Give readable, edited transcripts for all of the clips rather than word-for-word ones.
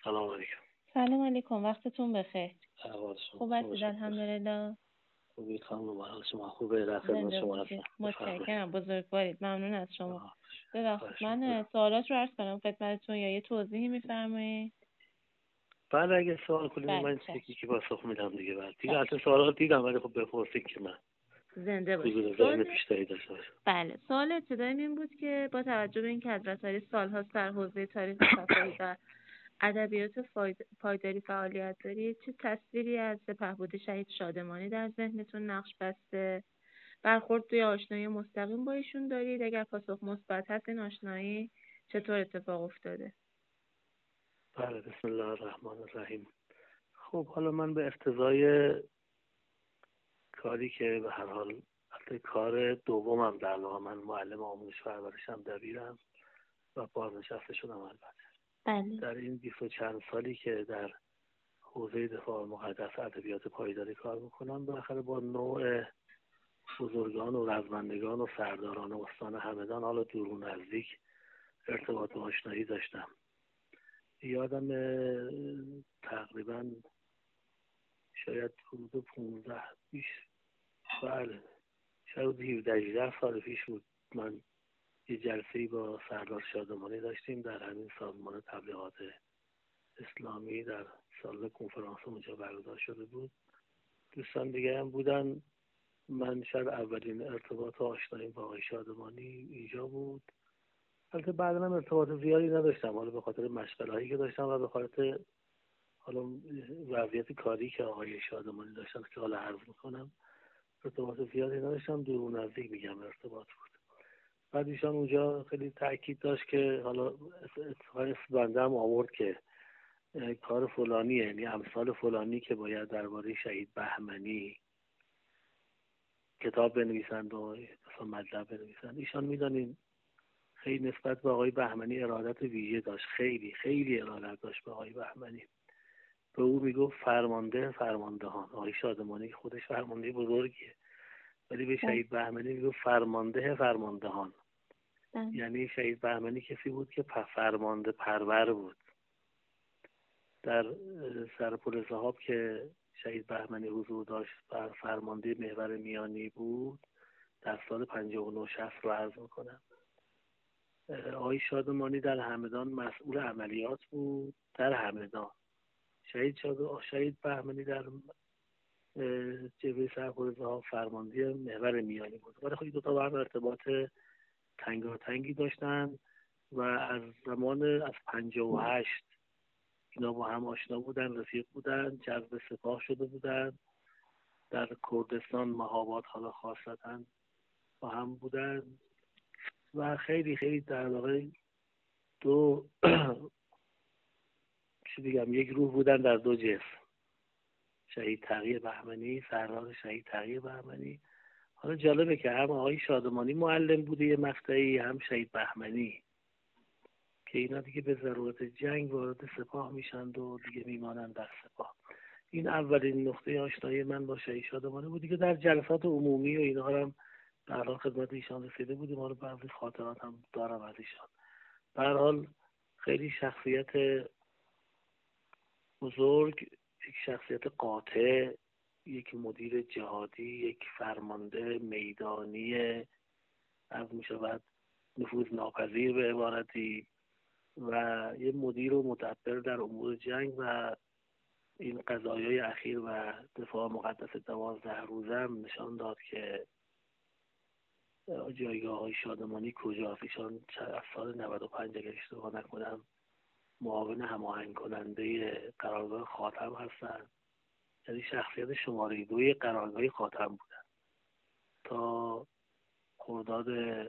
سلام علیکم. سلام علیکم، وقتتون بخیر. احوال شما خوب هستید؟ الحمدلله. خوبی خانم؟ حال شما خوبه؟ در خدمت زنده شما باشید. هستم. متشکرم، بزرگوارید. ممنون از شما. ببخشید خواهش می‌کنم. من سوالات رو عرض کنم خدمتتون یا یه توضیحی میفرمایید؟ بعد اگه سوال کنید بله، من چشم. یکی پاسخ میدم دیگه. بعد دیگه چشم. البته سوالات دیدم ولی خب بپرسید که من زنده حضور باشید. ذهن بیشتری داشته باشم. بله، سوال ابتدایی این بود که با توجه به اینکه حضرت عالی سال‌هاست در حوزه تاریخ صفایی و ادبیات پایداری فعالیت دارید، چه تصویری از سپهبد شهید شادمانی در ذهنتون نقش بسته؟ برخورد توی آشنایی مستقیم با ایشون دارید؟ اگر پاسخ مثبت هست این آشنایی چطور اتفاق افتاده؟ بله، بسم الله الرحمن الرحیم. خب حالا من به اقتضای کاری که به هر حال البته کار دومم در واقع، من معلم آموزش پرورشم، دبیرم و بازنشسته شدم. البته بله. در این 20 و چند سالی که در حوزه دفاع مقدس ادبیات پایداری کار میکنم، بالاخره با نوع بزرگان و رزمندگان و سرداران و استان همدان حالا دور و نزدیک ارتباط و آشنایی داشتم. یادم تقریبا شاید حدود 15 پیش، بله شاید 17 سال پیش بود، من یه جلسه‌ای با سردار شادمانی داشتیم در همین سازمان تبلیغات اسلامی، در سال کنفرانس اونجا برگزار شده بود. دوستان دیگه هم بودن. من شاید اولین ارتباط و آشنایی با آقای شادمانی اینجا بود. البته بعدا هم ارتباط زیادی نداشتم، حالا به خاطر مشغله‌هایی که داشتم و به خاطر حالا وضعیت کاری که آقای شادمانی داشتن که حالا عرض میکنم، ارتباط زیادی نداشتم، دور و نزدیک میگم ارتباط بود. بعد ایشان اونجا خیلی تاکید داشت که حالا اسم بنده هم آورد که کار فلانیه، یعنی امثال فلانی که باید درباره شهید بهمنی کتاب بنویسند و مثلا مطلب بنویسند. ایشان میدانین خیلی نسبت به آقای بهمنی ارادت ویژه داشت، خیلی خیلی ارادت داشت به آقای بهمنی. به او میگفت فرمانده فرماندهان. آقای شادمانی خودش فرمانده بزرگیه ولی به شهید بهمنی میگفت فرمانده فرماندهان. یعنی شهید بهمنی کسی بود که فرمانده پرور بود. در سرپل صحاب که شهید بهمنی حضور داشت بر فرمانده محور میانی بود در سال 59-60 رو عرض میکنم. آقای شادمانی در همدان مسئول عملیات بود در همدان. شهید بهمنی در جبهه سرپل صحاب فرمانده محور میانی بود. ولی خب دو تا با هم ارتباط تنگاتنگی داشتن و از زمان از 58 اینا با هم آشنا بودن، رفیق بودن، جذب سپاه شده بودن، در کردستان مهاباد حالا خاصتا با هم بودن و خیلی خیلی در واقع دو چی بگم یک روح بودن در دو جسم. شهید تقی بهمنی، سردار شهید تقی بهمنی. حالا جالبه که هم آقای شادمانی معلم بوده یه مقطعی، هم شهید بهمنی، که اینا دیگه به ضرورت جنگ وارد سپاه میشند و دیگه میمانند در سپاه. این اولین نقطه آشنایی من با شهید شادمانی بود. دیگه در جلسات عمومی و اینها هم در حال خدمت ایشان رسیده بودیم، حالا بعضی خاطرات هم دارم از ایشان. به هر حال خیلی شخصیت بزرگ، یک شخصیت قاطع، یک مدیر جهادی، یک فرمانده میدانی از میشود نفوذ ناپذیر به عبارتی و یه مدیر و مدبر در امور جنگ و این قضایای اخیر و دفاع مقدس 12 روزه هم نشان داد که جایگاه های شادمانی کجاست. ایشان از سال 95 اگر اشتباه نکنم معاون هماهنگ کننده قرارگاه خاتم هستند، یعنی شخصیت شماره 2 قرارگاه خاتم بودن تا خرداد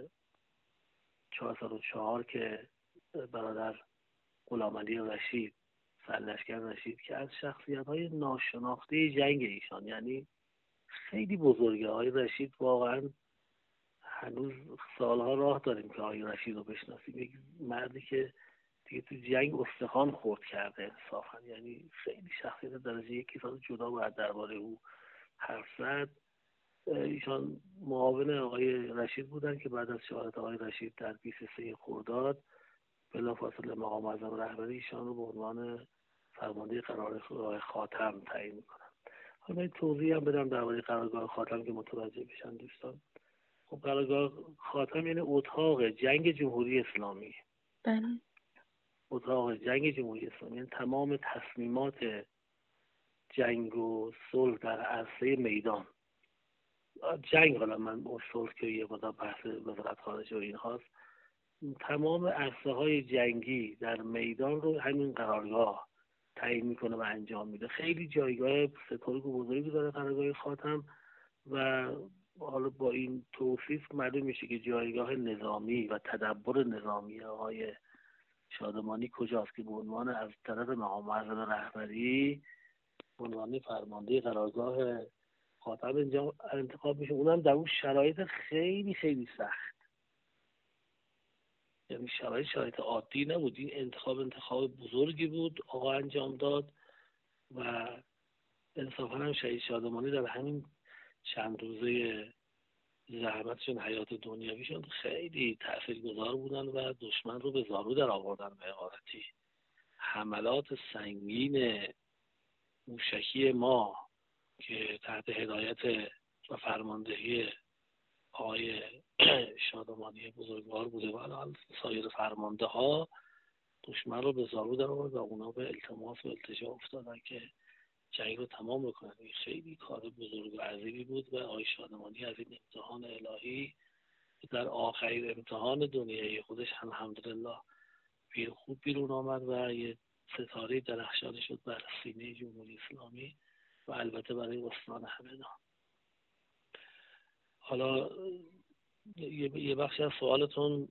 404 که برادر غلامعلی رشید، سرلشکر رشید، که از شخصیت‌های ناشناخته جنگ ایشان، یعنی خیلی بزرگه. آقای رشید واقعا هنوز سالها راه داریم که آقای رشید رو بشناسیم. یک مردی که دیگه تو جنگ استخوان خورد کرده انصافا، یعنی خیلی شخصیت درجه یکی، سال جدا باید درباره او حرف زد. ایشان معاون آقای رشید بودن که بعد از شهادت آقای رشید در 23 خرداد بلافاصله مقام اعظم رهبری ایشان رو به عنوان فرمانده قرارگاه خاتم تعیین میکنن. حالا من توضیح هم بدم درباره قرارگاه خاتم که متوجه بشن دوستان. خب قرارگاه خاتم یعنی اتاق جنگ جمهوری اسلامی. بله. اتاق جنگ جمهوری اسلامی یعنی تمام تصمیمات جنگ و صلح در عرصه میدان جنگ، حالا من صلح که یه مقدار بحث وزارت خارجه و این هاست، تمام عرصه های جنگی در میدان رو همین قرارگاه تعیین میکنه و انجام میده. خیلی جایگاه سترگ و بزرگی داره قرارگاه خاتم و حالا با این توصیف معلوم میشه که جایگاه نظامی و تدبر نظامی آقای شادمانی کجاست که به عنوان از طرف مقام معظم رهبری به عنوان فرمانده قرارگاه خاتم اینجا انتخاب میشه، اونم در اون شرایط خیلی خیلی سخت. یعنی شرایط عادی نبود. این انتخاب بزرگی بود آقا انجام داد و انصافا هم شهید شادمانی در همین چند روزه زحمتشون حیات دنیویشون خیلی تاثیرگذار بودن و دشمن رو به زارو در آوردن. به عبارتی حملات سنگین موشکی ما که تحت هدایت و فرماندهی آقای شادمانی بزرگوار بوده و الان سایر فرمانده ها دشمن رو به زارو در آورد و اونا به التماس و التجا افتادن که جنگ رو تمام بکنن. این خیلی کار بزرگ و عظیمی بود و آقای شادمانی از این امتحان الهی در آخرین امتحان دنیایی خودش الحمدلله خوب بیرون آمد و یه ستاره درخشانی شد بر سینه جمهوری اسلامی و البته برای استان همدان. حالا یه بخشی از سوالتون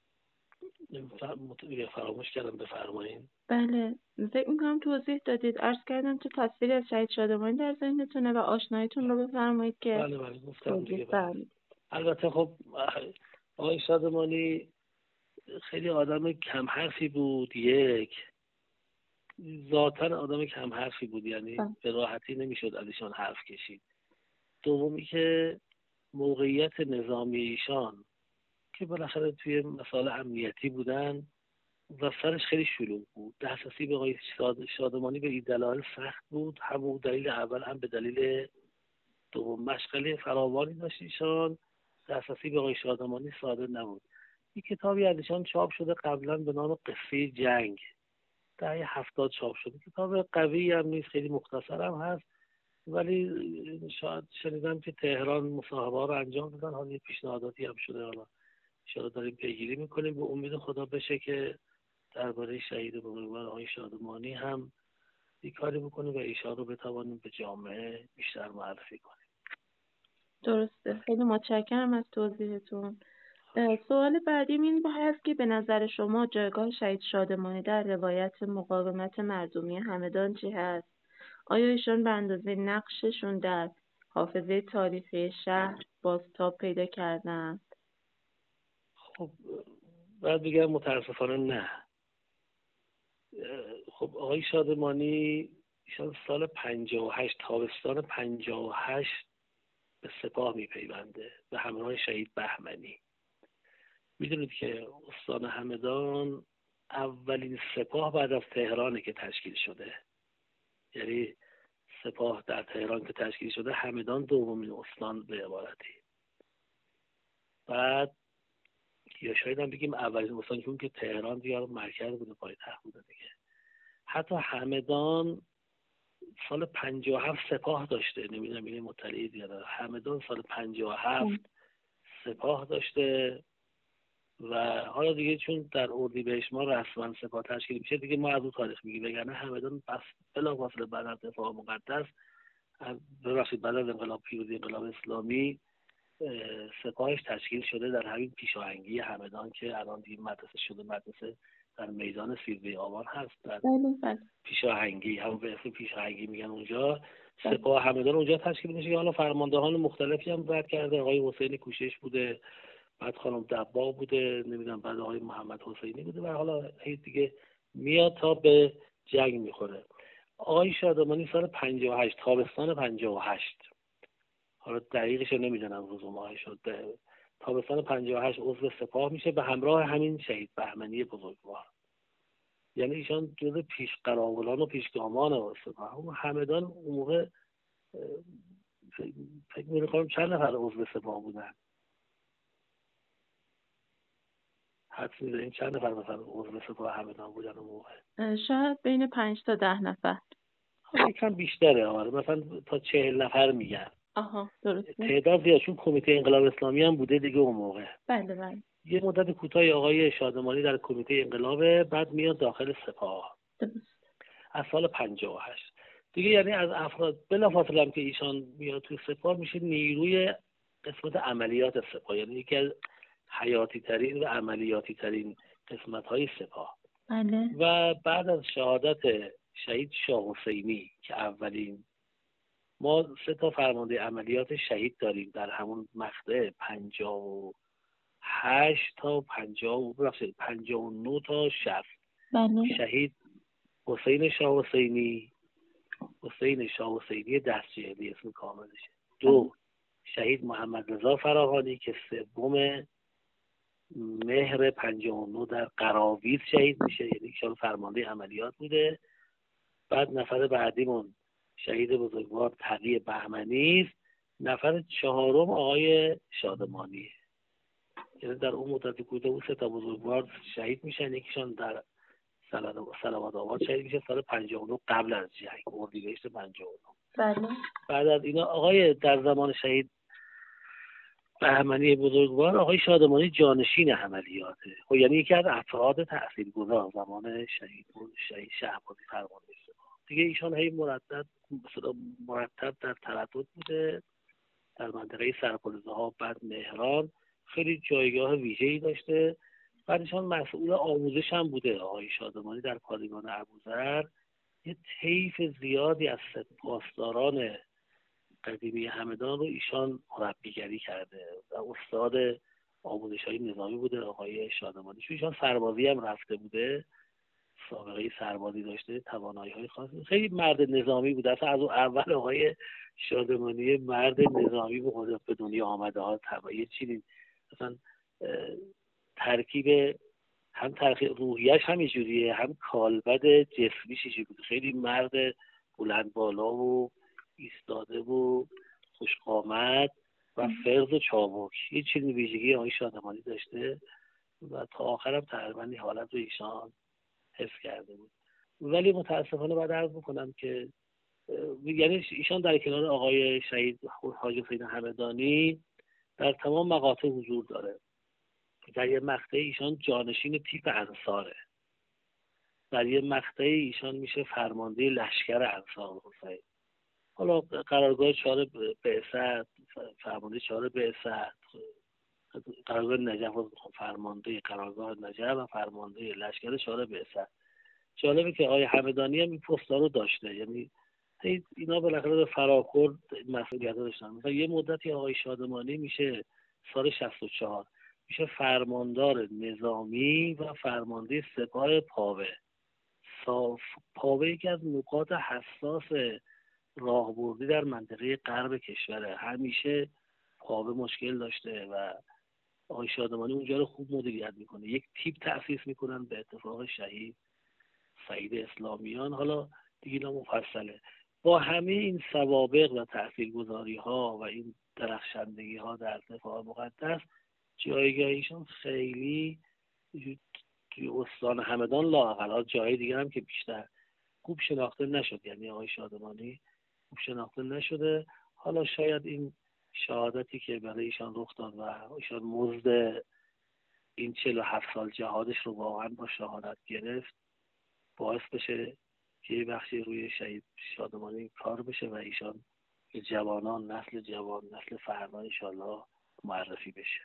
فراموش کردم، بفرمایید. بله، فکر میکنم توضیح دادید. عرض کردم چه تصویری از شهید شادمانی در ذهنتونه و آشناییتون رو بفرمایید که بله گفتم دیگه. البته خب آقای شادمانی خیلی آدم کم حرفی بود. یک ذاتن آدم کم حرفی بود، یعنی به راحتی نمیشد ازشان حرف کشید. دومی که موقعیت نظامی ایشان که بالاخره توی مسائل امنیتی بودن و سرش خیلی شلوغ بود. دسترسی به آقای شادمانی به این دلایل سخت بود، هم دلیل اول هم به دلیل دوم. مشغله فراوانی داشت ایشان، دسترسی به آقای شادمانی ساده نبود. یک کتابی ازشان چاپ شده قبلا به نام قصه جنگ، دهه 70 چاپ شده. کتاب قوی هم نیست، خیلی مختصر هم هست، ولی شاید شنیدم که تهران مصاحبه رو انجام دادن. حالا یه پیشنهاداتی هم شده، حالا انشاءالله داریم پیگیری میکنیم. به امید خدا بشه که درباره شهید بزرگوار آقای شادمانی هم یک کاری بکنیم و ایشان رو بتوانیم به جامعه بیشتر معرفی کنیم. درسته، خیلی متشکرم از توضیحتون. سوال بعدیم این هست که به نظر شما جایگاه شهید شادمانی در روایت مقاومت مردمی همدان چی هست؟ آیا ایشان به اندازه نقششون در حافظه تاریخی شهر بازتاب پیدا کردند؟ خب باید بگم متاسفانه نه. خب آقای شادمانی ایشان سال 58 تابستان 58 به سپاه میپیونده به همراه شهید بهمنی. میدونید که استان همدان اولین سپاه بعد از تهرانه که تشکیل شده. یعنی سپاه در تهران که تشکیل شده، همدان دومین استان به عبارتی. بعد یا شاید هم بگیم اولین استان، چون که تهران دیگه مرکز بوده، پایتخت بوده دیگه. حتی همدان سال 57 سپاه داشته، نمیدونم این مطلعی دیگه. همدان سال 57 سپاه داشته و حالا دیگه چون در اردیبهشت ما رسما سپاه تشکیل میشه دیگه ما از اون تاریخ میگیم، وگرنه همدان بس بلافاصله بعد از دفاع مقدس، ببخشید بعد از انقلاب پیروزی انقلاب اسلامی، سپاهش تشکیل شده در همین پیشاهنگی همدان که الان دیگه مدرسه شده، مدرسه در میدان سیرده آبان هست، در پیشاهنگی، همون به اسم پیشاهنگی میگن اونجا. سپاه همدان اونجا تشکیل میشه. حالا فرماندهان مختلفی هم رد کرده، آقای حسین کوشش بوده، بعد خانم دباغ بوده، نمیدونم بعد آقای محمد حسینی بوده و حالا دیگه میاد تا به جنگ میخوره. آقای شادمانی سال 58 تابستان 58، حالا دقیقش رو نمیدونم روز و ماهش شد، تابستان 58 عضو سپاه میشه به همراه همین شهید بهمنی بزرگوار. یعنی ایشان جز پیش قراولان و پیشگامان سپاه. اما همدان اون موقع فکر می‌کنم چند نفر عضو سپاه بودن؟ حدس می‌زنید چند نفر مثلا عضو سپاه همدان بودن اون موقع؟ شاید بین 5 تا 10 نفر. یکم بیشتره، آره، مثلا تا 40 نفر میگن. آها درسته. تعداد زیاد، چون کمیته انقلاب اسلامی هم بوده دیگه اون موقع. بله. یه مدت کوتاهی آقای شادمانی در کمیته انقلاب، بعد میاد داخل سپاه. از سال 58 دیگه، یعنی از افراد بلافاصله هم که ایشان میاد تو سپاه میشه نیروی قسمت عملیات سپاه، یعنی یکی از حیاتی ترین و عملیاتی ترین قسمت های سپاه. بله. و بعد از شهادت شهید شاه حسینی که اولین، ما 3 تا فرمانده عملیات شهید داریم در همون مقطع 58 تا 59 تا 60. بله. شهید حسین شاه حسینی دستجهلی اسم کاملشه. 2 شهید محمد رضا فراهانی که 3 مهر 59 در قراویز شهید میشه، یعنی ایشان فرمانده عملیات بوده. بعد نفر بعدیمون شهید بزرگوار تقی بهمنی است. نفر 4 آقای شادمانیه. یعنی در اون مدت کوتاه اون 3 تا بزرگوار شهید میشن. یکیشان در صلوات آباد شهید میشه سال 59 قبل از جنگ، اردیبهشت 59. بله. بعد از اینا آقای در زمان شهید بهمنی بزرگوار آقای شادمانی جانشین عملیاته. خب یعنی یکی از افراد تاثیرگذار زمان شهید شهبازی فرمانده سپاه. دیگه ایشان هی مرتب در تردد بوده در منطقه سرپل‌زها، بعد مهران، خیلی جایگاه ویژه‌ای داشته. بعدشان مسئول آموزش هم بوده. آقای شادمانی در پادگان ابوذر یه طیف زیادی از سپاسداران قدیمی همدان رو ایشان مربیگری کرده و استاد آموزش‌های نظامی بوده آقای شادمانی. چون ایشان سربازی هم رفته بوده، سابقه سربازی داشته، توانایی‌های خاصی، خیلی مرد نظامی بوده. اصلا از اون اول آقای شادمانی مرد نظامی به دنیا آمده ها. یه چیزی مثلا ترکیب هم روحیش هم اینجوریه، هم کالبد جسمیش اینجوری بوده. خیلی مرد بلند بالا و ایستاده و خوشقامت و فرز و چابک. یه چیزی ویژگی آقای شادمانی داشته و تا آخرم تقریبا حالت رو ایشان حفظ کرده بود. ولی متاسفانه باید عرض بکنم که یعنی ایشان در کنار آقای شهید حاجی حسین همدانی در تمام مقاطع حضور داره. در یه مقطع ایشان جانشین تیپ انصاره، در یه مقطع ایشان میشه فرمانده لشکر انصار حسین. حالا قرارگاه 4 بعثت، فرمانده 4 بعثت، قرارگاه نجف، فرمانده قرارگاه نجف و فرمانده لشکر 4 بعثت. جالبه که آقای همدانی هم این پست‌ها رو داشته، یعنی اینا بالاخره به فراخور مسئولیت داشتن. مثلا یه مدتی آقای شادمانی میشه سال 64 میشه فرماندار نظامی و فرمانده سپاه پاوه. پاوه یکی از نقاط حساس راهبردی در منطقه غرب کشوره. همیشه پاوه مشکل داشته و آقای شادمانی اونجا رو خوب مدیریت میکنه. یک تیپ تأسیس میکنن به اتفاق شهید سعید اسلامیان. حالا دیگه اینا مفصله. با همه این سوابق و تاثیرگذاری ها و این درخشندگی ها در دفاع مقدس، جایگاهیشون خیلی توی استان همدان لااقل، جای دیگه هم که بیشتر خوب شناخته نشد. یعنی آقای شادمانی خوب شناخته نشده. حالا شاید این شهادتی که برای ایشان رخ داد و ایشان مزد این 47 سال جهادش رو واقعا با شهادت گرفت، باعث بشه که یه بخشی روی شهید شادمانی کار بشه و ایشان به جوانان، نسل جوان، نسل فردا انشالله معرفی بشه.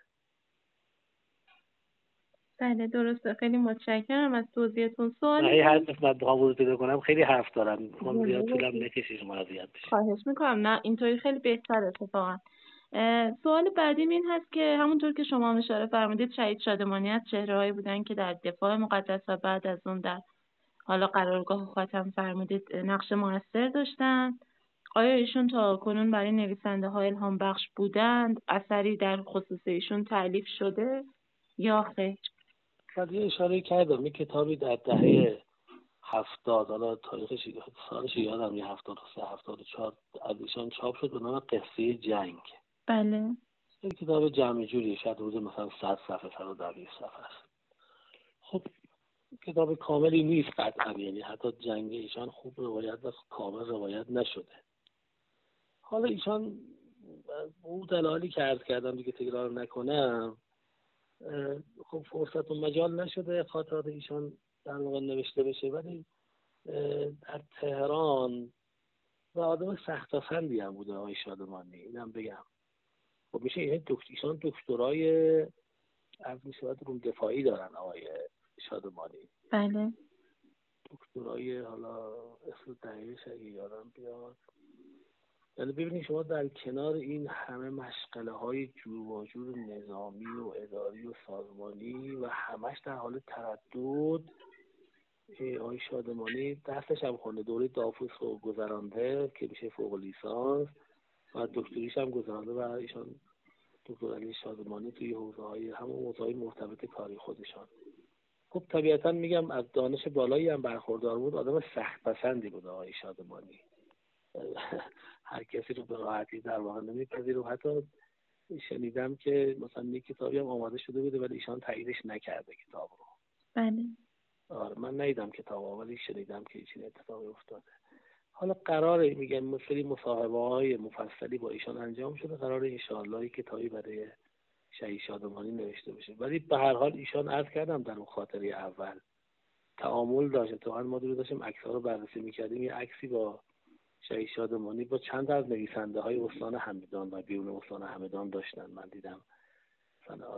بله درسته. خیلی متشکرم از توضیحتون. سوال هر قسمت بخوام ورود پیدا کنم خیلی حرف دارم، میخوام زیاد طولم نکشه شما اذیت بشه. خواهش میکنم. نه اینطوری خیلی بهتره اتفاقا. سوال بعدیم این هست که همونطور که شما اشاره فرمودید شهید شادمانی از چهره‌هایی بودن که در دفاع مقدس و بعد از اون در حالا قرارگاه خاتم فرمودید نقش موثر داشتن. آیا ایشون تا کنون برای نویسنده ها الهام بخش بودند؟ اثری در خصوص ایشون تألیف شده یا خیر؟ بعد یه اشاره کردم، یه کتابی در دهه 70، حالا تاریخش سالش یادم یه 73 74 از ایشان چاپ شد به نام قصه جنگ. بله. این کتاب جمع جوریه، شاید حدود مثلا 100 صفحه 120 صفحه است. خب کتاب کاملی نیست قطعا، یعنی حتی جنگ ایشان خوب روایت و کامل روایت نشده. حالا ایشان اون دلالی که عرض کردم دیگه تکرار نکنم، خب فرصت و مجال نشده خاطرات ایشان در واقع نوشته بشه، ولی در تهران و آدم سخت پسندی هم بوده آقای شادمانی، اینم بگم. خب میشه ایشان دکترای از میشود روم دفاعی دارن آقای شادمانی. بله. دکترای حالا اسم دقیقش اگه یادم بیاد، یعنی ببینید شما در کنار این همه مشغله های جور و جور نظامی و اداری و سازمانی و همش در حال تردد، آقای شادمانی دستش هم خونده، دوره دافوس رو گذرانده که میشه فوق لیسانس و دکتریش هم گذرانده و ایشان دکتر علی شادمانی توی حوزه‌های همون حوزه‌های مرتبط کاری خودشان. خب طبیعتاً میگم از دانش بالایی هم برخوردار بود، آدم سخت پسندی بود آقای شادمانی. هر کسی رو به راحتی در واقع نمیپذیره و حتی شنیدم که مثلا یک کتابی هم آماده شده بوده ولی ایشان تاییدش نکرده کتاب رو. بله. آره من ندیدم کتاب ولی شنیدم که این اتفاقی افتاده. حالا قراره میگم سری مصاحبه‌های مفصلی با ایشان انجام شده، قراره ان شاءالله کتابی برای شهید شادمانی نوشته بشه. ولی به هر حال ایشان عرض کردم در اون خاطره اول تعامل داشت، تو ما داشتیم عکس‌ها رو بررسی می‌کردیم، یه عکسی با شهید شادمانی با چند از نویسنده‌های استان همدان و بیرون استان همدان داشتن. من دیدم مثلا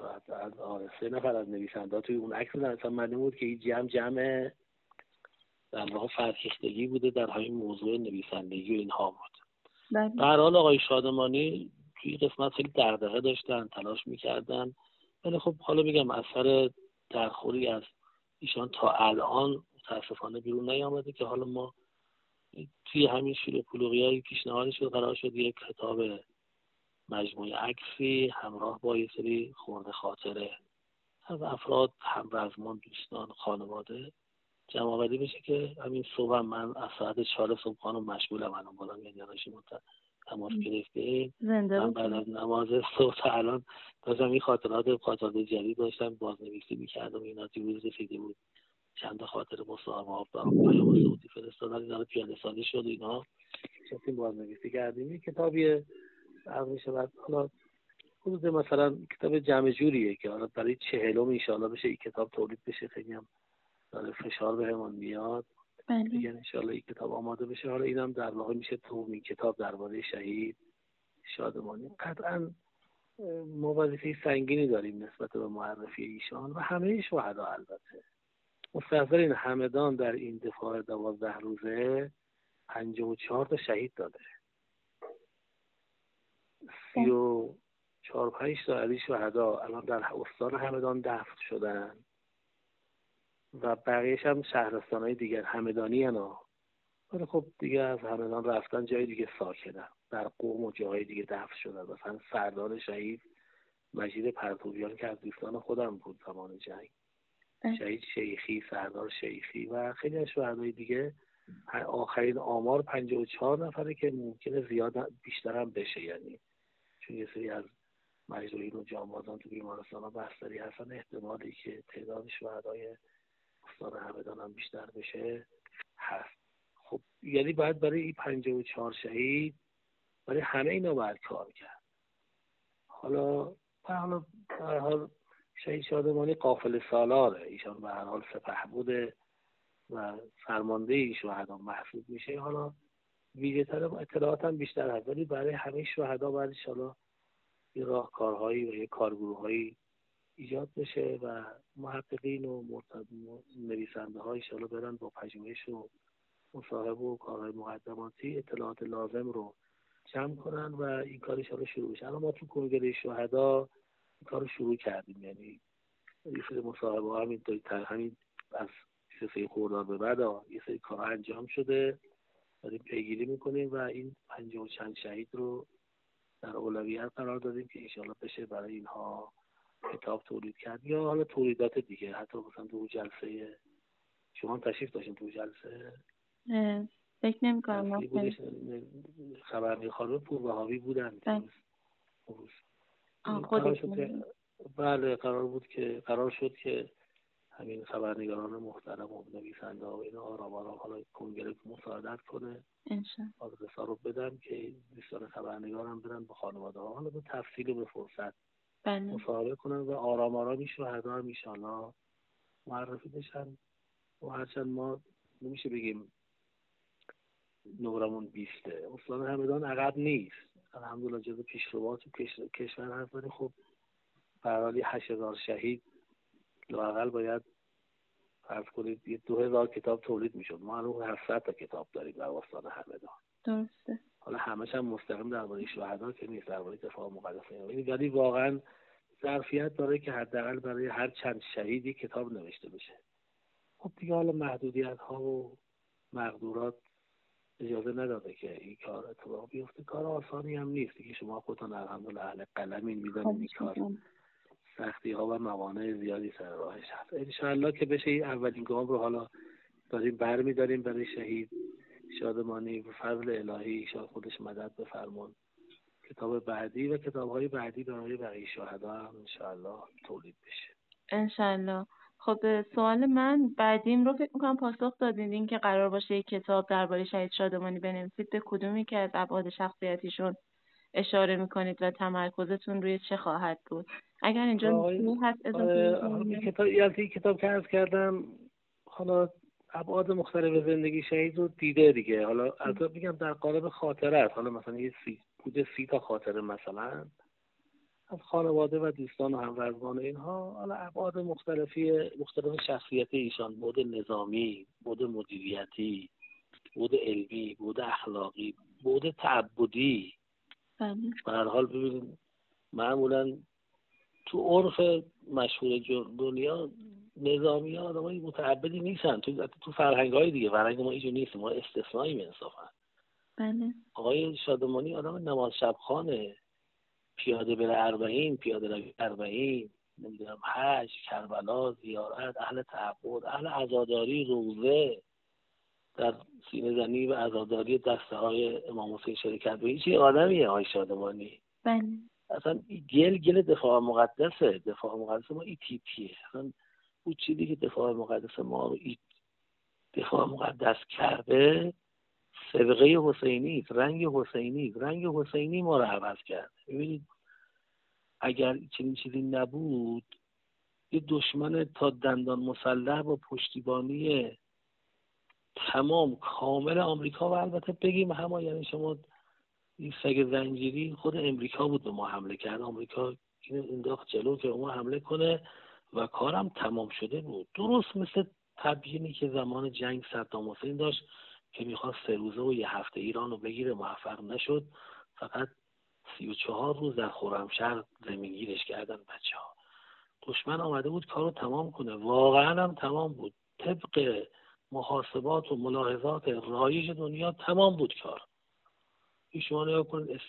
سه نفر از نویسنده‌ها توی اون عکس بودن. مثلا معلوم بود که این جمع در واقع فرهیختگی بوده در همین موضوع نویسندگی و اینها بود. به هر حال آقای شادمانی توی قسمت خیلی دغدغه داشتن، تلاش می‌کردن، ولی خب حالا میگم اثر درخوری از ایشان تا الان متاسفانه بیرون نیامده که حالا ما توی همین شیر پلوغی‌های پیشنهادی شد قرار شد یک کتاب مجموعه عکسی همراه با یه سری خورده خاطره از افراد همرزمان، دوستان، خانواده جمع‌آوری بشه که همین صبح هم من از ساعت 4 صبح خانم مشغولم الان بودم، یعنی داشتیم تماس گرفتیم. من بعد از نماز صبح تا الان داشتم این خاطرات جدید داشتم بازنویسی می‌کردم. اینا دیروز رسیده بود چند خاطر مصاحبه‌ها برام پیام صوتی فرستادن، اینا رو پیاده‌سازی شد، اینا شدیم بازنویسی کردیم. این کتابیه از میشه بعد حالا حدود مثلا کتاب جمع جوریه که حالا برای 40م ان شاءالله بشه این کتاب تولید بشه. خیلی هم داره فشار بهمون میاد دیگه ان شاءالله این کتاب آماده بشه. حالا اینم در واقع میشه دومین کتاب درباره شهید شادمانی. قطعا ما وظیفه سنگینی داریم نسبت به معرفی ایشان و همه شهدا. البته مستحضر این همدان در این دفاع 12 روزه 54 تا شهید داده، 34-35 تا علی شهدا الان در استان همدان دفن شدن و بقیه‌اش هم شهرستان‌های دیگر همدانی هستند. ولی خب دیگه از همدان رفتن جای دیگه ساکنن، در قم و جاهای دیگه دفن شدن. مثلا سردار شهید مجید پرتویان که از دوستان خودم بود زمان جنگ، شهید شیخی، سردار شیخی و خیلی از شهدای دیگه. آخرین آمار 54 نفره که ممکنه زیاد بیشتر هم بشه، یعنی چون یه سری از مجروحین و جانبازان تو بیمارستان ها بستری هستن، احتمالی که تعداد شهدای استان همدان هم بیشتر بشه هست. خب یعنی باید برای این 54 شهید برای همه اینا باید کار کرد. حالا به هر حال شهید شادمانی قافله سالاره، ایشان به هر حال سپهبد و فرمانده این شهدا محسوب میشه. حالا ویژه‌تر اطلاعات هم بیشتر هست، ولی برای همه شهدا باید ان شاءالله یه راهکارهایی و یه کارگروهایی ایجاد بشه و محققین و نویسنده ها ان شاءالله برن با پژوهش و مصاحبه و کارهای مقدماتی اطلاعات لازم رو جمع کنن و این کار ان شاءالله شروع بشه. الان ما تو کنگره شهدا این کار رو شروع کردیم، یعنی یه سری مصاحبه ها همین از 23 خرداد به بعد یه سری کارها انجام شده، داریم پیگیری میکنیم و این 50 و چند شهید رو در اولویت قرار دادیم که انشاءالله بشه برای اینها کتاب تولید کرد یا حالا تولیدات دیگه. حتی مثلا دو جلسه شما تشریف داشتین تو جلسه؟ فکر نمی‌کنم. خبرنگار خانم پوروهابی بودن. بله قرار شد که همین خبرنگاران محترم و نویسنده و اینا آرام حالا کنگره مساعدت کنه آدرس‌ها رو بدن که دوستان خبرنگارم برن با خانواده ها حالا به تفصیل و به فرصت مصاحبه کنن و آرام شهدا هم انشاءالله معرفی بشن و هرچند ما نمیشه بگیم نمرمون 20 استان همدان عقب نیست، الحمدلله جزو پیشروات تو کشور هست، ولی خب به هر حال 8000 شهید لااقل باید فرض کنید 2000 کتاب تولید میشد. ما الان 700 تا کتاب داریم در استان همدان. درسته. حالا همش هم مستقیم درباره شهدا که نیست، درباره دفاع مقدس ولی واقعا ظرفیت داره که حداقل برای هر چند شهیدی کتاب نوشته بشه. خب دیگه حالا محدودیت ها و مقدورات اجازه نداده که این کار اتفاق بیفته. کار آسانی هم نیست دیگه، شما خودتون الحمدلله اهل قلمین می‌دونید این کار سختی ها و موانع زیادی سر راهش هست. انشاءالله که بشه این اولین گام رو حالا داریم برمی‌داریم برای شهید شادمانی و فضل الهی ایشان خودش مدد بفرمون. کتاب بعدی و کتاب‌های بعدی برای بقیه شهدا هم انشاءالله تولید بشه انشاءالله. خب سوال من بعدیم رو فکر می‌کنم پاسخ دادین، این که قرار باشه یک کتاب درباره شهید شادمانی بنویسید، به کدومی که از ابعاد شخصیتیشون اشاره می‌کنید و تمرکزتون روی چه خواهد بود؟ اگر اینجا نکته‌ای هست اضافه کتاب که عرض کردم حالا ابعاد مختلف زندگی شهید رو دیده دیگه. حالا البته میگم در قالب خاطره است، حالا مثلا یه 30 تا خاطره مثلا از خانواده و دوستان و هموزگان اینها، حالا ابعاد مختلف شخصیت ایشان، بود نظامی، بود مدیریتی، بود علمی، بود اخلاقی، بود تعبدی. به هر حال ببینید معمولا تو عرف مشهور دنیا نظامی ها آدمای متعبدی نیستن، تو فرهنگ های دیگه، فرهنگ ما اینجور نیست، ما استثنایی انصافا. بله. آقای شادمانی آدم نماز شبخانه، پیاده بره 40، پیاده روی 40، نمیدونم حج، کربلا، زیارت، اهل تعبد، اهل عزاداری، روزه، در سینه زنی و عزاداری دسته های امام حسین شرکت به این چی آدمیه آقای شادمانی. بله. اصلا گل دفاع مقدسه. دفاع مقدس ما این تیپیه. اصلا اون چیزی که دفاع مقدس ما رو دفاع مقدس کرده سبقه حسینی، رنگ حسینی ما رو عوض کرد. ببینید اگر چنین چیزی نبود، یه دشمن تا دندان مسلح با پشتیبانی تمام کامل آمریکا و البته بگیم همه، یعنی شما این سگ زنجیری خود امریکا بود به ما حمله کرد. آمریکا این انداخت جلو که ما حمله کنه و کارم تمام شده بود. درست مثل تبیینی که زمان جنگ صدام حسین داشت که میخواست 3 روزه و یه هفته ایران رو بگیره، موفق نشد، فقط 34 روز در خرمشهر زمینگیرش کردن بچه‌ها. دشمن آمده بود کارو تمام کنه، واقعا هم تمام بود. طبق محاسبات و ملاحظات رایج دنیا تمام بود کار. این شما نگاه کنید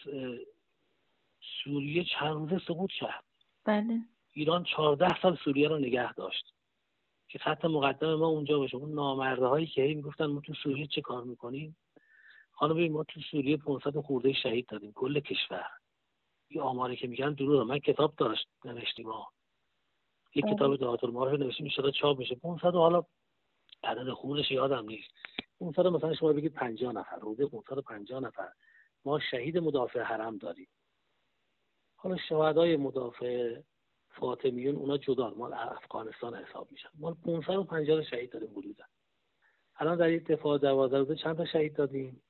سوریه چند روزه سقوط کرد. بله. ایران 14 سال سوریه رو نگه داشت که خط مقدم ما اونجا باشه. اون نامرده هایی که میگفتن ما تو سوریه چه کار میکنیم، حالا ببین ما تو سوریه 500 خورده شهید دادیم کل کشور. این آماری که میگن دروغه. من کتاب نوشتیم ما، یک کتاب دعات المعارف نوشتیم ان شاءالله چاپ میشه. 500 حالا عدد خوبش یادم نیست. 500 مثلا شما بگید 50 نفر روزه 550 نفر ما شهید مدافع حرم داریم. حالا شهدای مدافع فاطمیون اونا جدا، مال افغانستان حساب میشن. ما 550 شهید داریم حدودا. الان در این دفاع 12 روزه چند تا شهید دادیم؟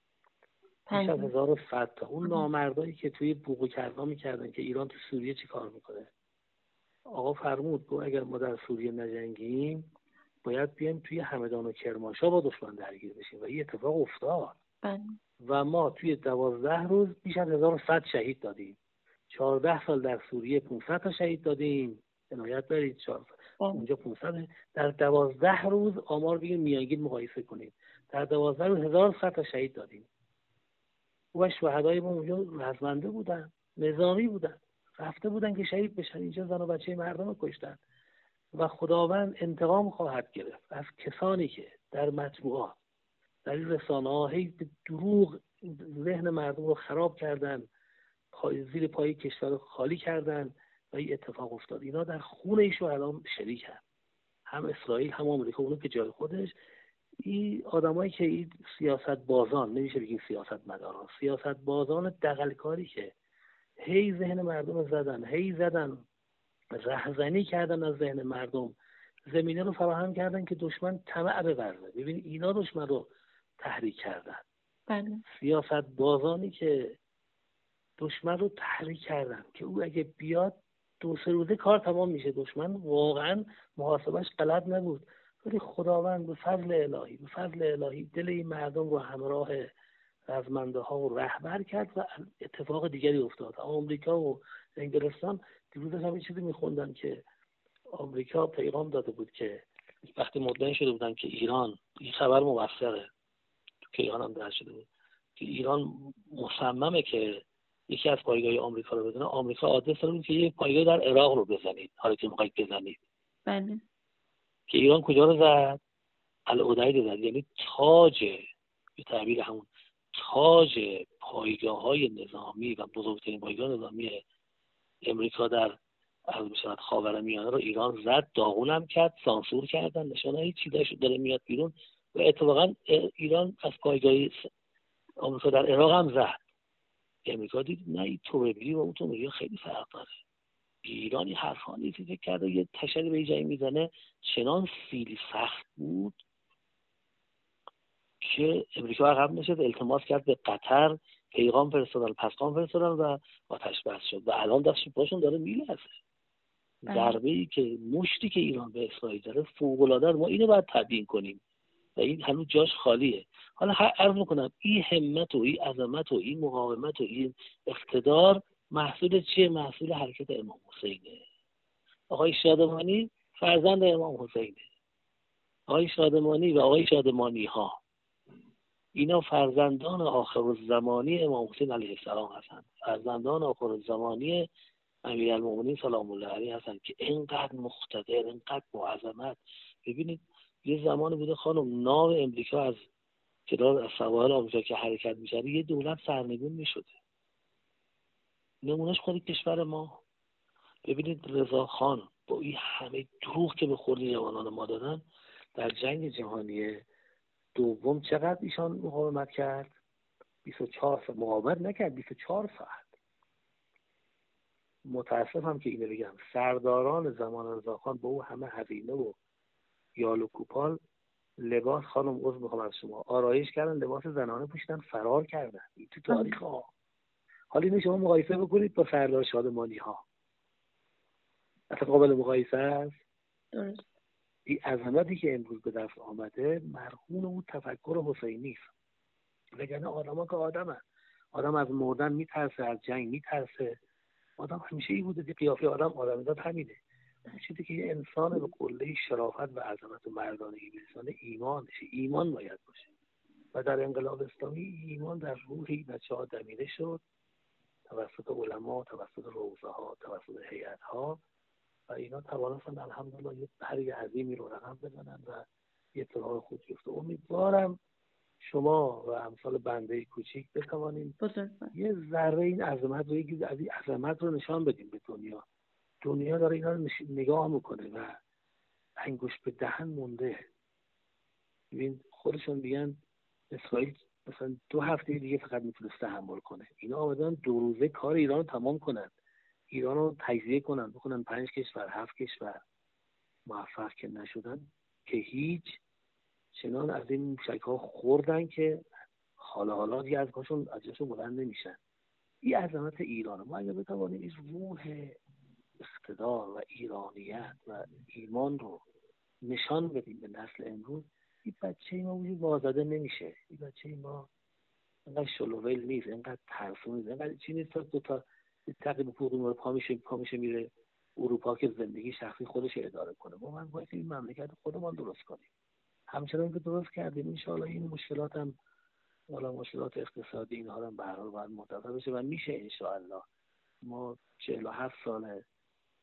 5100 تا. اون نامردایی که توی بوق و کرنا میکردن که ایران تو سوریه چی کار میکنه، آقا فرمود گفت اگر ما در سوریه نجنگیم باید بیایم توی همدان و کرمانشاه با دشمن درگیر بشیم و این اتفاق افتاد. و ما توی 12 روز بیش از 1100 شهید دادیم. 14 سال در سوریه 500 تا شهید دادیم. عنایت دارید اونجا 500 در 12 روز آمار بگیم میانگین مقایسه کنید. در 12 روز 1100 تا شهید دادیم. و شهدای ما اونجا رزمنده بودن، نظامی بودن، رفته بودن که شهید بشن. اینجا زن و بچه مردم رو کشتن. و خداوند انتقام خواهد گرفت از کسانی که در مطبوعات، در این رسانه‌ها هی به دروغ ذهن مردم رو خراب کردن، زیر پای کشور رو خالی کردن و این اتفاق افتاد. اینا در خون این شهدا شریکن، هم اسرائیل هم آمریکا، اونو که جای خودش. این آدمایی که این سیاست بازان، نمیشه بگیم سیاست مداران، سیاست بازان دغلکاری که هی ذهن مردم رو زدن، رهزنی کردن از ذهن مردم، زمینه رو فراهم کردن که دشمن طمع بورزه. ببین اینا دشمن رو تحریک کردن. بله. سیاست بازانی که دشمن رو تحریک کردن که او اگه بیاد 2-3 روزه کار تمام میشه. دشمن واقعا محاسبش غلط نبود، ولی خداوند به فضل الهی دل این مردم رو همراه رزمنده ها و رهبر کرد و اتفاق دیگری افتاد. آمریکا و انگلستان دیروز هم چیزی میخوندن که آمریکا پیغام داده بود که وقتی مطمئن شده بودن که ایران، این خبر موثقه تو کیهان هم درج شده بود که ایران مصممه که یکی از پایگاه آمریکا رو بزنه، آمریکا آدرس داده بود که یک پایگاه در عراق رو بزنید، حالا که میخواید بزنید. بله. که ایران کجا رو زد؟ العدید زد، یعنی تاج، به تعبیر همون تاج پایگاه‌های نظامی و بزرگترین پایگاه نظامی امریکا در از بساط خاورمیانه رو ایران زد، داغونم کرد، سانسور کردن، نشانه هیچ چیزی داره میاد بیرون. و اتفاقا ایران از پایگاه آمریکا در عراق هم زد. امریکا دید نه این توبری و اون توبری خیلی فرق داره. ایرانی حرفانی فکر کرده یه تشری به جایی میزنه، چنان سیلی سخت بود که امریکا عقب نشد، التماس کرد به قطر، پیغام فرستادن، پسخان فرستادن و آتش بس شد و الان دست پاشون داره میلرزه. ضربه‌ای که مشتی که ایران به اسرائیل زده فوق‌العاده، ما اینو باید تبیین کنیم و این هنوز جاش خالیه. حالا عرض میکنم این همت و این عظمت و این مقاومت و این اقتدار محصول چیه؟ محصول حرکت امام حسینه. آقای شادمانی فرزند امام حسینه. آقای شادمانی و آقای شادمانی ها اینا فرزندان آخرالزمانی امام حسین علیه السلام هستند، فرزندان آخرالزمانی امیرالمومنین سلام الله علیه هستند که اینقدر مقتدر، اینقدر با عظمت. ببینید یه زمان بوده خانم نام امریکا از کنار از سواحل آمریکا که حرکت می‌شد یه دولت سرنگون می‌شده. نمونهش خود کشور ما. ببینید رضا خان با این همه دروغ که به خورد جوانان ما دادن در جنگ جهانی دوم چقدر ایشان مقاومت کرد؟ 24 ساعت مقاومت نکرد، 24 ساعت. متاسفم که اینو بگم، سرداران زمان رضا خان با او همه هزینه و یال و کوپال لباس، خانم عذر میخوام از شما، آرایش کردن، لباس زنانه پوشیدن، فرار کردن. این تو تاریخ ها. حالا اینو شما مقایسه بکنید با سردار شادمانی ها، اصلا قابل مقایسه است؟ درست. این عظمتی که امروز به دست آمده مرهون اون تفکر حسینی است. وگرنه آدما که آدم از مردن میترسه، از جنگ میترسه. آدم همیشه این بوده که قیافه آدمیزاد همینه. چیزی که یه انسان به کله شرافت و عظمت و مردانگی برسانه ایمان باید باشه. و در انقلاب اسلامی ایمان در روحی بچه‌ها دمیده شد توسط علما، توسط روضه ها، توسط هیئت ها و اینا توانستن الحمدلله یه بحری عظیمی رو رقم بزنن و یه اطلاع خود بیفته. امیدوارم شما و امثال بنده کوچیک بتوانیم یه ذره این عظمت رو، یکی از این عظمت رو نشان بدیم به دنیا. دنیا داره اینا رو نگاه میکنه و انگوش به دهن مونده. ببین خودشون میگن اسرائیل مثلا 2 هفته دیگه فقط میتونست تحمل کنه. اینا آمدن 2 روزه کار ایران رو تمام کنن، ایران رو تجزیه کنن، بکنن 5 کشور 7 کشور. موفق که نشدن که هیچ، چنان از این موشک‌ها خوردن که حالا دیگه از جاشون بلند نمیشن. این عظمت ایرانه. ما اگه بتوانیم این روح اقتدار و ایرانیت و ایمان رو نشان بدیم به نسل امروز، این بچه ما وجود وازده نمیشه. این بچه ما اینقدر شلوول نیست، اینقدر ترسون نیست، اینقدر چی نیست تا 2 تا تقریبا پوقی رو پا میشه میره اروپا که زندگی شخصی خودش اداره کنه. ما من باید این مملکت خودمان درست کنیم. همچنان که درست کردیم انشاءالله این مشکلات هم، والا مشکلات اقتصادی اینها هم به هر حال باید مرتفع بشه و میشه انشاءالله. ما 47 ساله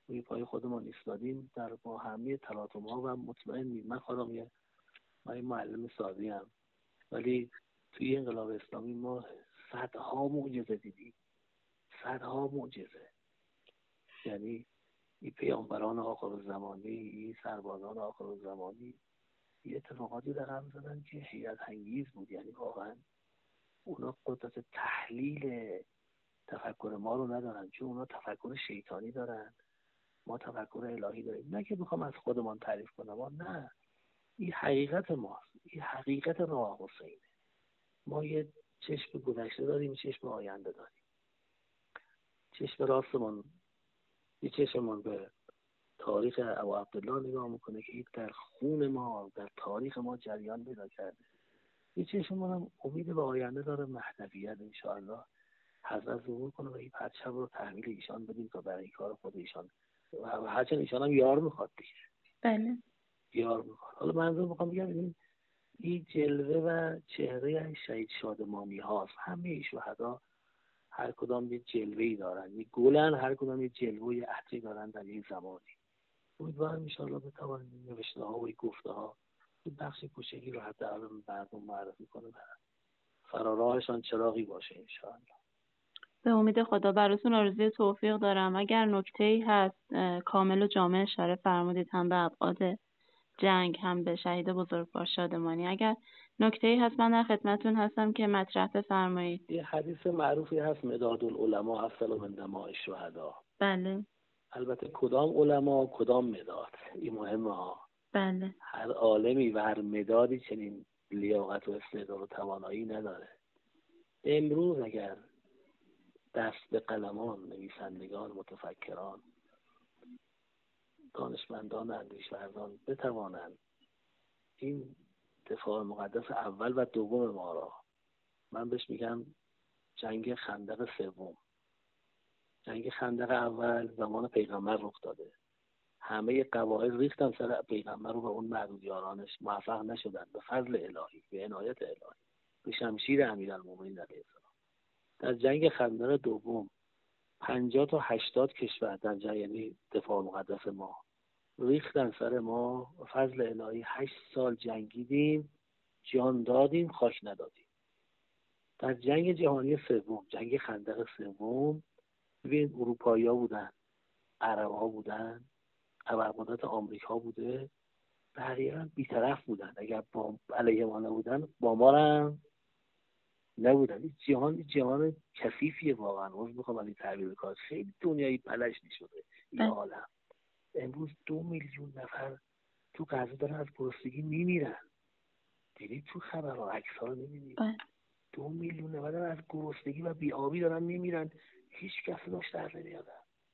روی پای خودمان ایستادیم در با همه تلاطم‌ها و مطمئنیم. من خودم من معلم سازی ام، ولی توی انقلاب اسلامی ما صدها معجزه دیدیم، صدها معجزه. یعنی این پیامبران آخرالزمانی، این سربازان آخرالزمانی یه اتفاقاتی رقم زدن که حیرت انگیز بود. یعنی واقعا اونا قدرت تحلیل تفکر ما رو ندارن، چون اونا تفکر شیطانی دارن، ما تفکر الهی داریم. نه که بخوام از خودمان تعریف کنم، نه، این حقیقت ماست، این حقیقت راه حسینه. ما یه چشم گذشته داریم، چشم آینده داریم. چشم راستمان، یه چشممان به تاریخ ابو عبدالله نگاه میکنه که این در خون ما، در تاریخ ما جریان پیدا کرده. یه چشممان هم امید به آینده داره، مهدویت انشاءالله حضرت ظهور کنه و این پرچم رو تحویل ایشان بدیم تا برای کار خود ایشان، هرچند ایشان هم یار میخواد دیگه. بله، یار میخواد. حالا منظور میخوام بگم این جلوه و چهره شهید شادمانی هاست. همه شهدا هر کدام یه جلوه‌ای دارن، یه گلن، هر کدام یه جلوه، یه عطری دارن در یه زمانی. امیدوارم انشاءالله بتوانیم نوشته ها و گفته ها این بخش کوچکی رو حداقل به مردم معرفی کنه، فراراهشان چراغی باشه انشاءالله. به امید خدا. براتون آرزوی توفیق دارم. اگر نکته‌ای هست کامل و جامع اشاره فرمودید، هم به ابعاد جنگ هم به شهید بزرگوار شادمانی. اگر نکته‌ای هست من در خدمتتون هستم که مطرح بفرمایید. یه حدیث معروفی هست مداد العلماء افضل من دماء الشهداء. بله. البته کدام علما کدام مداد، این مهمه ها. بله. هر عالمی و هر مدادی چنین لیاقت و استعداد و توانایی نداره. امروز اگر دست به قلمان، نویسندگان، متفکران، دانشمندان، اندیشمندان بتوانند این دفاع مقدس اول و دوم ما را، من بهش میگم جنگ خندق سوم. جنگ خندق اول زمان پیغمبر رخ داده، همه قواعد ریختن سر پیغمبر رو و اون معدود یارانش، موفق نشدن به فضل الهی، به عنایت الهی، به شمشیر امیرالمومنین علیه السلام. در جنگ خندق دوم 50 تا 80 کشور در جنگ، یعنی دفاع مقدس ما، ریختن سر ما و فضل الهی 8 سال جنگیدیم، جان دادیم، خاک ندادیم. در جنگ جهانی سوم، جنگ خندق سوم، ببین اروپایی‌ها بودن، عرب‌ها بودن، ابرقدرت آمریکا بوده، بقیه هم بی‌طرف بودن. اگر با علیه ما نبودن با ما هم نبودن. این جهان کثیفیه واقعا. روز میخوام علی تعبیر کار، خیلی دنیایی پلشتی شده این عالم. امروز 2 میلیون نفر تو غزه دارن از گرسنگی میمیرن. دیدید تو خبرها عکس‌ها رو می‌بینید؟ 2 میلیون نفر از گرسنگی و بی‌آبی دارن میمیرن، هیچ کس داشت در نمیادن.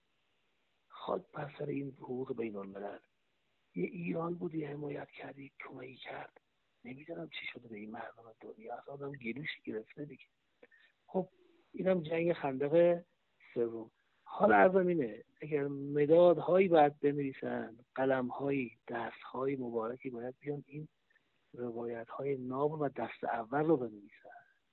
خاک بر سر این حقوق بین‌الملل. یه ایران بودی حمایت کردی، کمکی کرد، نمیدونم چی شده به این مردم دنیا، از آدم گلوش گرفته دیگه. خب اینم جنگ خندق سوم. حال عرضم اینه، اگر مدادهایی باید بنویسن، قلمهایی، دستهای مبارکی باید بیان این روایت‌های ناب و دست اول رو بنویسن.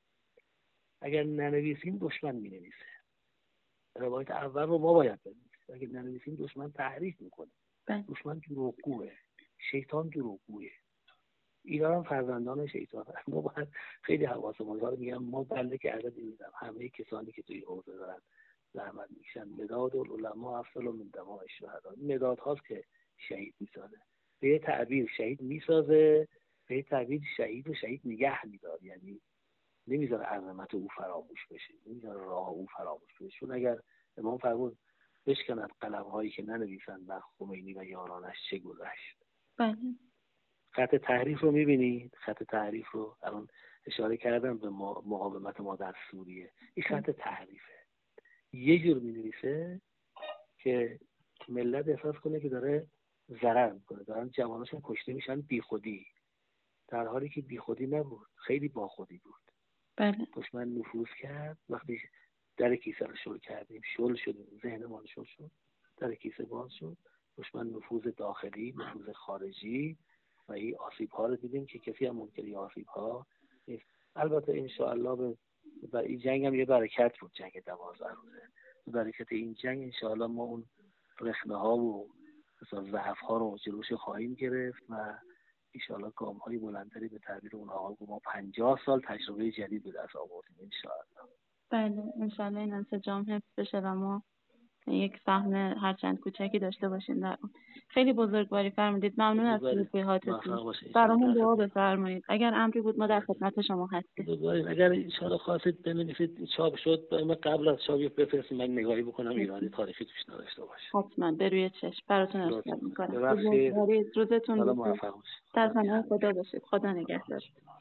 اگر ننویسیم دشمن می‌نویسه. روایت اول رو ما باید بنویسیم. اگر ننویسیم دشمن تحریف میکنه. دشمن دروغگوه، شیطان دروغگوه. ایران هم فرزندان شیطان هست. ما باید خیلی حواسمون رو میگم، ما بنده کرده دیدم همه کسانی که توی حوزه دارن زحمت میکشن. مداد العلماء افضل من دماء الشهداء. مداد هاست که شهید میسازه. به یه تعبیر شهید میسازه، به یه تعبیر شهید و شهید نگه میدار. یعنی نمیذاره عظمت او فراموش بشه، نمیذاره راه او فراموش بشه. چون اگر امام فرمود بشکند قلم هایی که ننویسند بر خمینی و یارانش چه گذشت. بله. خط تحریف رو میبینید؟ خط تحریف رو الان اشاره کردم به مقاومت ما در سوریه. این خط تحریفه. یه جور مینویسه که ملت احساس کنه که داره ضرر میکنه، دارن جواناشون کشته میشن بی خودی، در حالی که بی خودی نبود، خیلی با خودی بود. بله. دشمن نفوذ کرد. وقتی در کیسه رو شل کردیم، شل شدیم، ذهن ما شل شد، در کیسه باز شد، دشمن نفوذ داخلی، نفوذ خارجی و این آسیب ها رو دیدیم که کسی هم ممکنه این آسیب ها نیست. البته انشاءالله این جنگ هم یه برکت بود، جنگ 12 روزه. برکت این جنگ انشاءالله ما اون رخنه ها و ضعف ها رو جلوش خواهیم گرفت و انشاءالله گام های بلندتری به تعبیر اون آقا ما 50 سال تجربه جدید به دست آوردیم انشاءالله. بله انشاءالله این انسجام حفظ بشه و ما یک سهم هرچند کوچکی داشته باشیم در اون. خیلی بزرگواری فرمودید. ممنون از توضیحاتتون. برامون دعا بفرمایید. اگر امری بود ما در خدمت شما هستیم. اگر انشاءالله خواستید بنویسید چاپ شد من قبل از چاپ بفرستید من نگاهی بکنم ایرادی تاریخی توش نداشته باشه. حتما به روی چشم براتون ارسال می‌کنم. روزتون موفق باشید. در پناه خدا باشید. خدا نگهدار.